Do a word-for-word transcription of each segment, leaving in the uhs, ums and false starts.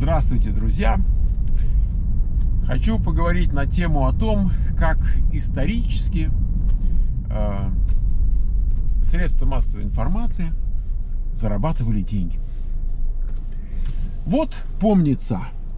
Здравствуйте, друзья! Хочу поговорить на тему о том, как исторически э, средства массовой информации зарабатывали деньги. Вот помнится,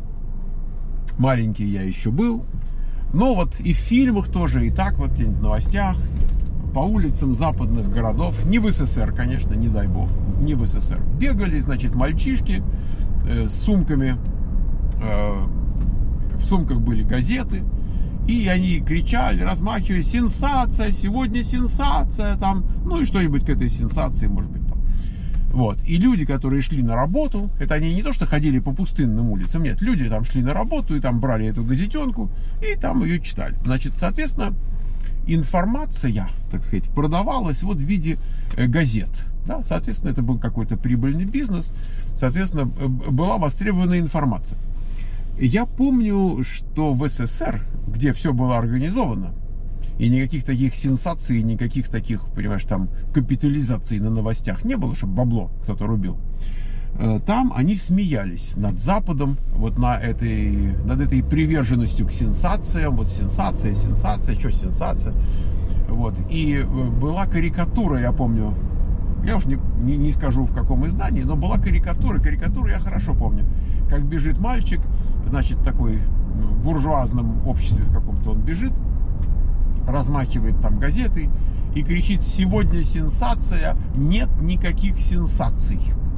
маленький я еще был, но вот и в фильмах тоже, и так вот в новостях, по улицам западных городов, не в СССР, конечно, не дай бог, не в СССР, бегали, значит, мальчишки э, с сумками, э, в сумках были газеты, и они кричали, размахивали: сенсация, сегодня сенсация, там, ну и что-нибудь к этой сенсации, может быть, там. Вот, и люди, которые шли на работу, это они не то, что ходили по пустынным улицам, нет, люди там шли на работу и там брали эту газетенку и там ее читали. Значит, соответственно, информация, так сказать, продавалась вот в виде газет. Да, соответственно, это был какой-то прибыльный бизнес. Соответственно, была востребована информация. Я помню, что в СССР, где все было организовано, и никаких таких сенсаций, никаких таких, понимаешь, там капитализаций на новостях не было, чтобы бабло кто-то рубил. Там они смеялись над Западом, вот на этой, над этой приверженностью к сенсациям, вот сенсация, сенсация, что сенсация. Вот. И была карикатура, я помню, я уж не, не, не скажу в каком издании, но была карикатура, карикатуру я хорошо помню, как бежит мальчик, значит, такой в буржуазном обществе в каком-то он бежит, размахивает там газетой и кричит: сегодня сенсация, нет никаких сенсаций.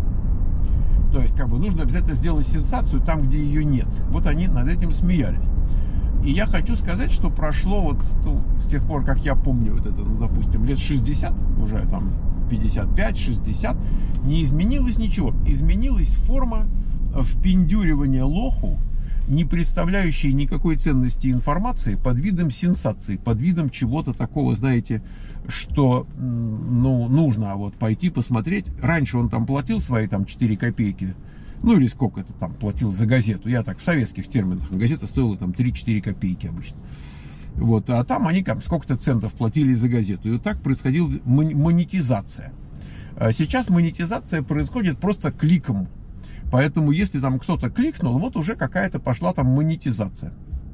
То есть, как бы, нужно обязательно сделать сенсацию там, где ее нет. Вот они над этим смеялись. И я хочу сказать, что прошло вот, ну, с тех пор, как я помню, вот это, ну, допустим, лет шестьдесят, уже там пятьдесят пять шестьдесят, не изменилось ничего. Изменилась форма впендюривания лоху, не представляющей никакой ценности информации, под видом сенсации, под видом чего-то такого, знаете, что, ну, нужно вот пойти посмотреть. Раньше он там платил свои там четыре копейки, ну или сколько это там платил за газету. Я так в советских терминах. Газета стоила там три-четыре копейки обычно. Вот, а там они там сколько-то центов платили за газету. И вот так происходила монетизация. Сейчас монетизация происходит просто кликом. Поэтому если там кто-то кликнул, вот уже какая-то пошла там монетизация.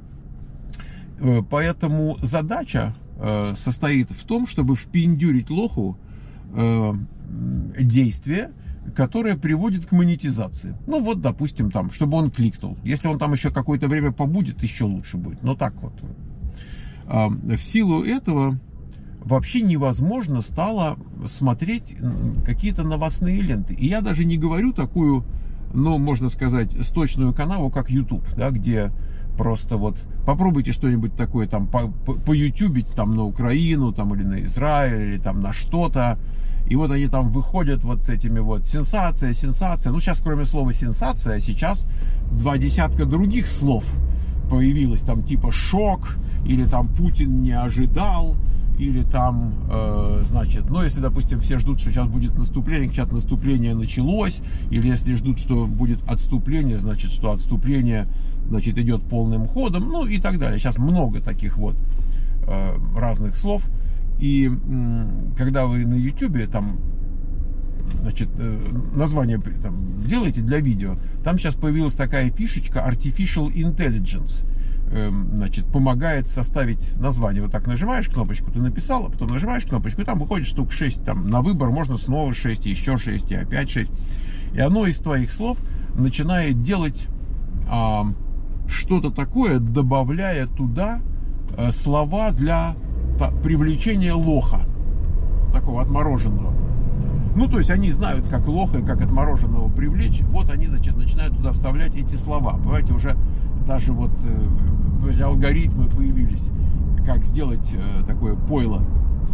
Поэтому задача состоит в том, чтобы впендюрить лоху э, действие, которое приводит к монетизации. Ну вот, допустим, там, чтобы он кликнул. Если он там еще какое-то время побудет, еще лучше будет. Но так вот. Э, в силу этого вообще невозможно стало смотреть какие-то новостные ленты. И я даже не говорю такую, ну, можно сказать, сточную канаву, как YouTube, да, где просто вот попробуйте что-нибудь такое там по, по, поютубить там на Украину, там, или на Израиль, или там на что-то. И вот они там выходят вот с этими вот сенсация, сенсация. Ну, сейчас, кроме слова сенсация, сейчас два десятка других слов появилось. Там типа шок, или там Путин не ожидал, или там, э, значит, ну, если, допустим, все ждут, что сейчас будет наступление, кричат: наступление началось, или если ждут, что будет отступление, значит, что отступление, значит, идет полным ходом, ну, и так далее. Сейчас много таких вот э, разных слов. И э, когда вы на YouTube там, значит, э, название там делаете для видео, там сейчас появилась такая фишечка Artificial Intelligence. Значит, помогает составить название. Вот так нажимаешь кнопочку, ты написал, а потом нажимаешь кнопочку, и там выходит штук шесть, там на выбор можно снова шесть, еще шесть, и опять шесть. И оно из твоих слов начинает делать а, что-то такое, добавляя туда а, слова для та, привлечения лоха, такого отмороженного. Ну, то есть они знают, как лоха и как отмороженного привлечь. Вот они, значит, начинают туда вставлять эти слова. Понимаете, уже даже вот э, алгоритмы появились, как сделать э, такое пойло.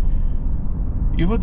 И вот,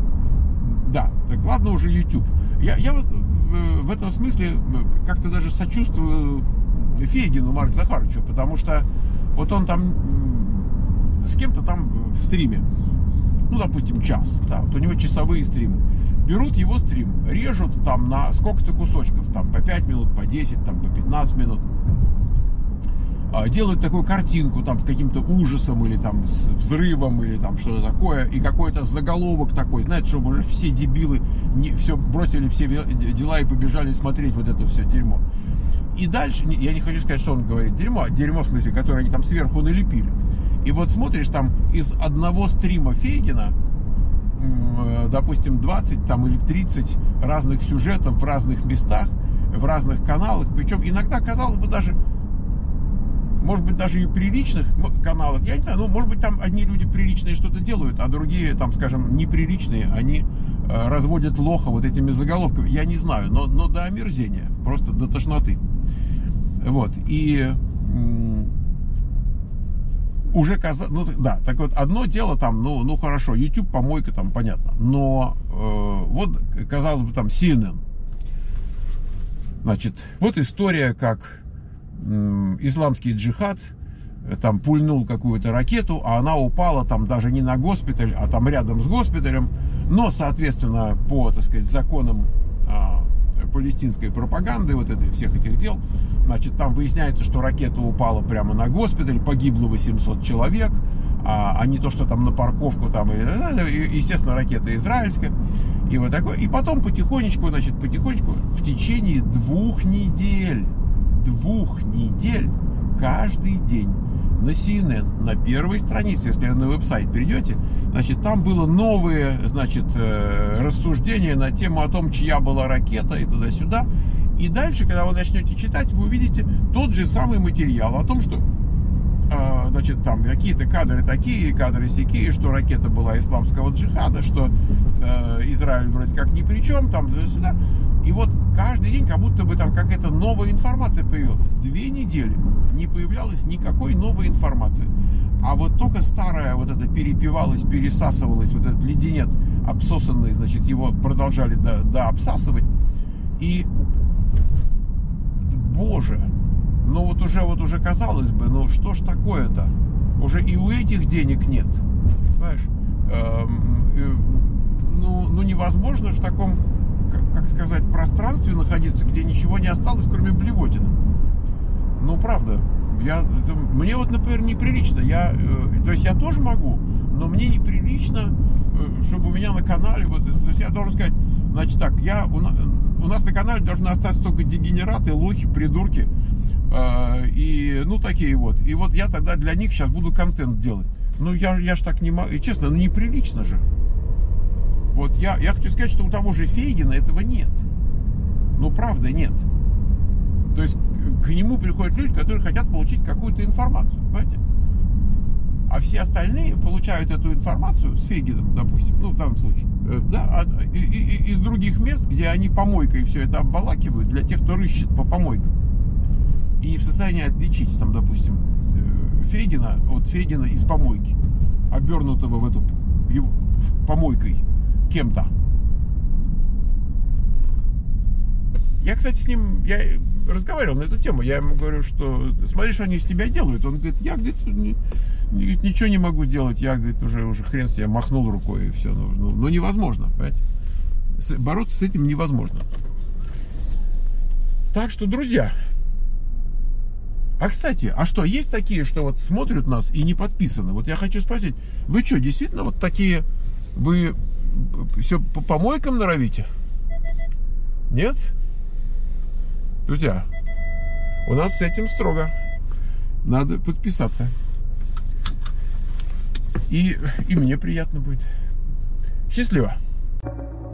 да, так ладно уже YouTube. Я, я вот э, в этом смысле как-то даже сочувствую Фейгину Марку Захаровичу, потому что вот он там э, с кем-то там в стриме, ну, допустим, час, да, вот у него часовые стримы. Берут его стрим, режут там на сколько-то кусочков, там по пять минут, по десять, там по пятнадцать минут. делают такую картинку там с каким-то ужасом или там с взрывом или там что-то такое, и какой-то заголовок такой, знаете, чтобы уже все дебилы не, все бросили все дела и побежали смотреть вот это все дерьмо. И дальше, я не хочу сказать, что он говорит дерьмо, дерьмо в смысле, которое они там сверху налепили. И вот смотришь, там из одного стрима Фейгина, допустим, двадцать там, или тридцать разных сюжетов в разных местах, в разных каналах, причем иногда, казалось бы, даже может быть, даже и приличных каналах, я не знаю, ну, может быть, там одни люди приличные что-то делают, а другие, там, скажем, неприличные, они э, разводят лоха вот этими заголовками, я не знаю, но, но до омерзения, просто до тошноты. Вот, и м- уже казалось, ну, да, так вот, одно дело там, ну, ну, хорошо, YouTube, помойка, там, понятно, но э, вот, казалось бы, там, си эн эн, значит, вот история, как исламский джихад там пульнул какую-то ракету, а она упала там даже не на госпиталь, а там рядом с госпиталем, но, соответственно, по, так сказать, законам а, палестинской пропаганды, вот это, всех этих дел, значит, там выясняется, что ракета упала прямо на госпиталь, погибло восемьсот человек, а, а не то, что там на парковку, там, и, естественно, ракета израильская, и вот такое, и потом потихонечку, значит, потихонечку, в течение двух недель двух недель каждый день на си эн эн, на первой странице, если вы на веб-сайт перейдете, значит, там было новые, значит, рассуждения на тему о том, чья была ракета и туда-сюда. И дальше, когда вы начнете читать, вы увидите тот же самый материал о том, что, значит, там какие-то кадры такие, кадры сякие, что ракета была исламского джихада, что Израиль вроде как ни при чем, там туда-сюда. И вот каждый день как будто бы там какая-то новая информация появилась. Две недели не появлялось никакой новой информации. А вот только старая вот это перепивалась, пересасывалась, вот этот леденец обсосанный, значит, его продолжали до, до обсасывать. И, боже, ну вот уже, вот уже казалось бы, ну что ж такое-то? Уже и у этих денег нет. Понимаешь? Эм, э, ну, ну невозможно в таком, как сказать, пространстве находиться, где ничего не осталось, кроме блевотины. Ну, правда. Я, это, мне вот, например, неприлично. Я, э, то есть я тоже могу, но мне неприлично, э, чтобы у меня на канале, вот, то есть я должен сказать, значит так, я, у, у нас на канале должны остаться только дегенераты, лохи, придурки, э, и, ну, такие вот. И вот я тогда для них сейчас буду контент делать. Ну, я, я ж так не могу, и честно, ну, неприлично же. Вот я, я хочу сказать, что у того же Фейгина этого нет. Ну, правда, нет. То есть к нему приходят люди, которые хотят получить какую-то информацию, понимаете? А все остальные получают эту информацию с Фейгином, допустим, ну, в данном случае, да, и, и, из других мест, где они помойкой все это обволакивают для тех, кто рыщет по помойкам. И не в состоянии отличить, там, допустим, Фейгина от Фейгина из помойки, обернутого в эту его, в помойкой кем-то. Я, кстати, с ним я разговаривал на эту тему. Я ему говорю, что смотри, что они из тебя делают. Он говорит, я, говорит, ни, ничего не могу делать. Я, говорит, уже, уже хрен с я махнул рукой и все. Ну, ну, ну невозможно, понимаете? С, бороться с этим невозможно. Так что, друзья. А, кстати, а что, есть такие, что вот смотрят нас и не подписаны? Вот я хочу спросить, вы что, действительно вот такие, вы все по помойкам норовите? Нет? Друзья, у нас с этим строго. Надо подписаться. И, и мне приятно будет. Счастливо.